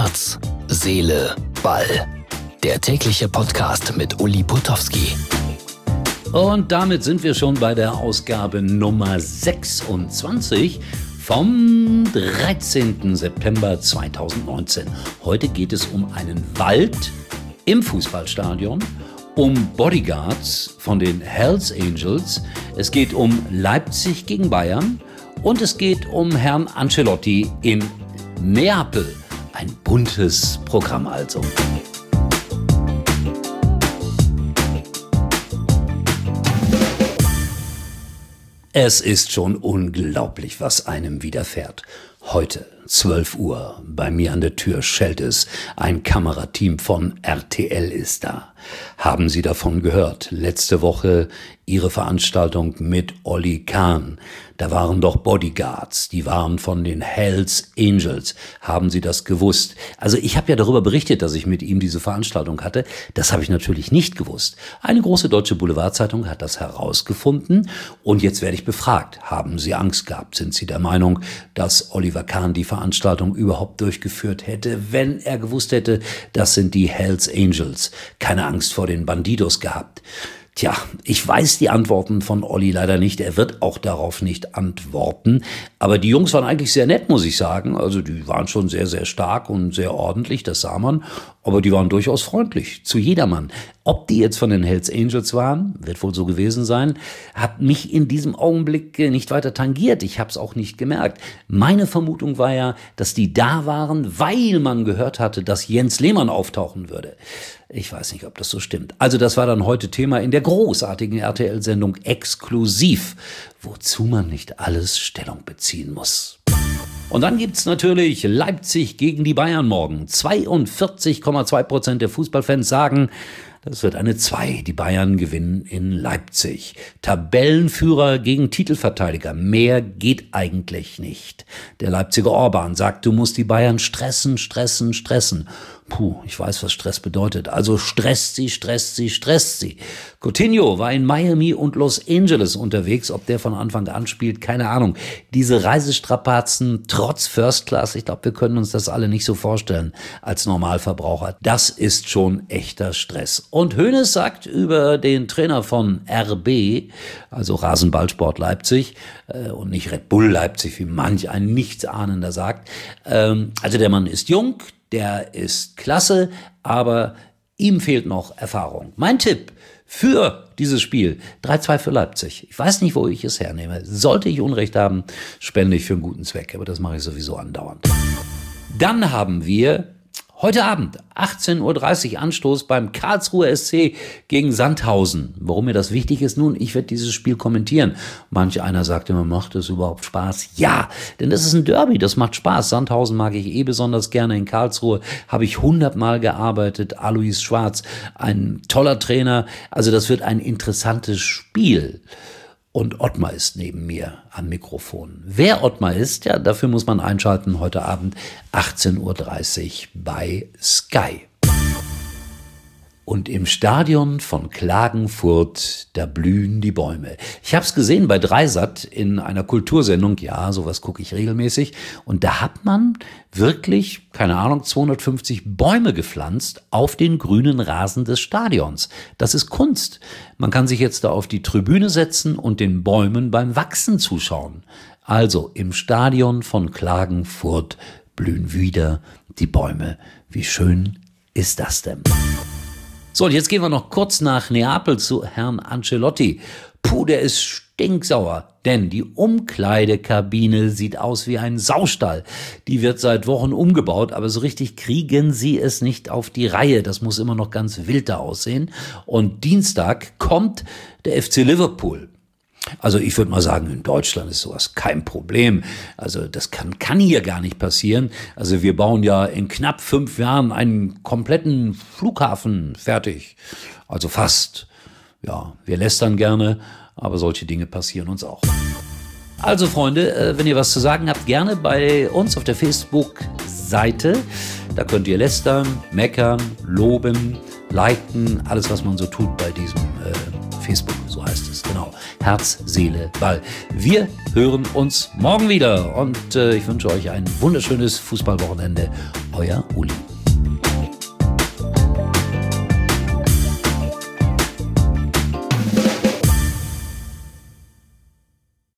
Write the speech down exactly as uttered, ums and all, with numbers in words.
Herz, Seele, Ball. Der tägliche Podcast mit Uli Putowski. Und damit sind wir schon bei der Ausgabe Nummer sechsundzwanzig vom dreizehnten September zweitausendneunzehn. Heute geht es um einen Wald im Fußballstadion, um Bodyguards von den Hells Angels, es geht um Leipzig gegen Bayern und es geht um Herrn Ancelotti in Neapel. Ein buntes Programm also. Es ist schon unglaublich, was einem widerfährt. Heute, zwölf Uhr, bei mir an der Tür schellt es. Ein Kamerateam von R T L ist da. Haben Sie davon gehört? Letzte Woche Ihre Veranstaltung mit Oli Kahn. Da waren doch Bodyguards, die waren von den Hells Angels. Haben Sie das gewusst? Also ich habe ja darüber berichtet, dass ich mit ihm diese Veranstaltung hatte. Das habe ich natürlich nicht gewusst. Eine große deutsche Boulevardzeitung hat das herausgefunden und jetzt werde ich befragt. Haben Sie Angst gehabt? Sind Sie der Meinung, dass Oliver Kahn die Veranstaltung überhaupt durchgeführt hätte, wenn er gewusst hätte, das sind die Hells Angels? Keine Angst vor den Bandidos gehabt? Tja, ich weiß die Antworten von Olli leider nicht. Er wird auch darauf nicht antworten. Aber die Jungs waren eigentlich sehr nett, muss ich sagen. Also die waren schon sehr, sehr stark und sehr ordentlich, das sah man. Aber die waren durchaus freundlich zu jedermann. Ob die jetzt von den Hells Angels waren, wird wohl so gewesen sein, hat mich in diesem Augenblick nicht weiter tangiert. Ich habe es auch nicht gemerkt. Meine Vermutung war ja, dass die da waren, weil man gehört hatte, dass Jens Lehmann auftauchen würde. Ich weiß nicht, ob das so stimmt. Also das war dann heute Thema in der großartigen R T L-Sendung Exklusiv, wozu man nicht alles Stellung beziehen muss. Und dann gibt's natürlich Leipzig gegen die Bayern morgen. zweiundvierzig Komma zwei Prozent der Fußballfans sagen, das wird eine zwei. Die Bayern gewinnen in Leipzig. Tabellenführer gegen Titelverteidiger. Mehr geht eigentlich nicht. Der Leipziger Orban sagt, du musst die Bayern stressen, stressen, stressen. Puh, ich weiß, was Stress bedeutet. Also stresst sie, stresst sie, stresst sie. Coutinho war in Miami und Los Angeles unterwegs. Ob der von Anfang an spielt, keine Ahnung. Diese Reisestrapazen trotz First Class, ich glaube, wir können uns das alle nicht so vorstellen als Normalverbraucher. Das ist schon echter Stress. Und Hoeneß sagt über den Trainer von R B, also Rasenballsport Leipzig, äh, und nicht Red Bull Leipzig, wie manch ein Nichtsahnender sagt. Ähm, also der Mann ist jung, der ist klasse, aber ihm fehlt noch Erfahrung. Mein Tipp für dieses Spiel, drei zwei für Leipzig. Ich weiß nicht, wo ich es hernehme. Sollte ich Unrecht haben, spende ich für einen guten Zweck. Aber das mache ich sowieso andauernd. Dann haben wir heute Abend, achtzehn Uhr dreißig, Anstoß beim Karlsruher S C gegen Sandhausen. Warum mir das wichtig ist? Nun, ich werde dieses Spiel kommentieren. Manch einer sagt immer, macht es überhaupt Spaß? Ja, denn das ist ein Derby, das macht Spaß. Sandhausen mag ich eh besonders gerne. In Karlsruhe habe ich hundertmal gearbeitet. Alois Schwarz, ein toller Trainer. Also das wird ein interessantes Spiel. Und Ottmar ist neben mir am Mikrofon. Wer Ottmar ist, ja, dafür muss man einschalten heute Abend achtzehn Uhr dreißig bei Sky. Und im Stadion von Klagenfurt, da blühen die Bäume. Ich habe es gesehen bei Dreisat in einer Kultursendung. Ja, sowas gucke ich regelmäßig. Und da hat man wirklich, keine Ahnung, zweihundertfünfzig Bäume gepflanzt auf den grünen Rasen des Stadions. Das ist Kunst. Man kann sich jetzt da auf die Tribüne setzen und den Bäumen beim Wachsen zuschauen. Also im Stadion von Klagenfurt blühen wieder die Bäume. Wie schön ist das denn? So, und jetzt gehen wir noch kurz nach Neapel zu Herrn Ancelotti. Puh, der ist stinksauer, denn die Umkleidekabine sieht aus wie ein Saustall. Die wird seit Wochen umgebaut, aber so richtig kriegen sie es nicht auf die Reihe. Das muss immer noch ganz wild da aussehen. Und Dienstag kommt der F C Liverpool. Also ich würde mal sagen, in Deutschland ist sowas kein Problem. Also das kann, kann hier gar nicht passieren. Also wir bauen ja in knapp fünf Jahren einen kompletten Flughafen fertig. Also fast. Ja, wir lästern gerne, aber solche Dinge passieren uns auch. Also Freunde, wenn ihr was zu sagen habt, gerne bei uns auf der Facebook-Seite. Da könnt ihr lästern, meckern, loben, liken, alles was man so tut bei diesem äh, Facebook, so heißt es, genau. Herz, Seele, Ball. Wir hören uns morgen wieder und äh, ich wünsche euch ein wunderschönes Fußballwochenende. Euer Uli.